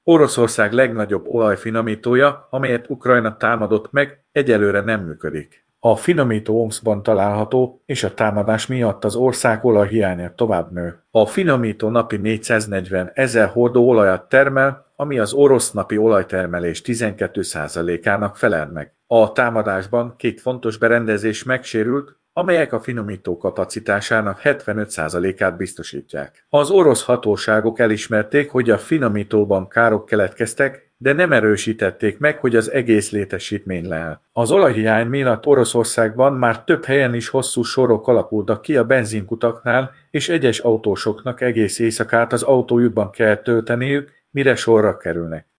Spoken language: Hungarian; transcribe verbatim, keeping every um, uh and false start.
Oroszország legnagyobb olajfinomítója, amelyet Ukrajna támadott meg, egyelőre nem működik. A finomító Omszkban található, és a támadás miatt az ország olajhiánya tovább nő. A finomító napi négyszáznegyven ezer hordó olajat termel, ami az orosz napi olajtermelés tizenkét százalékának felel meg. A támadásban két fontos berendezés megsérült, amelyek a finomító kapacitásának hetvenöt százalékát biztosítják. Az orosz hatóságok elismerték, hogy a finomítóban károk keletkeztek, de nem erősítették meg, hogy az egész létesítmény leáll. Az olajhiány miatt Oroszországban már több helyen is hosszú sorok alakultak ki a benzinkutaknál, és egyes autósoknak egész éjszakát az autójukban kell tölteniük, mire sorra kerülnek.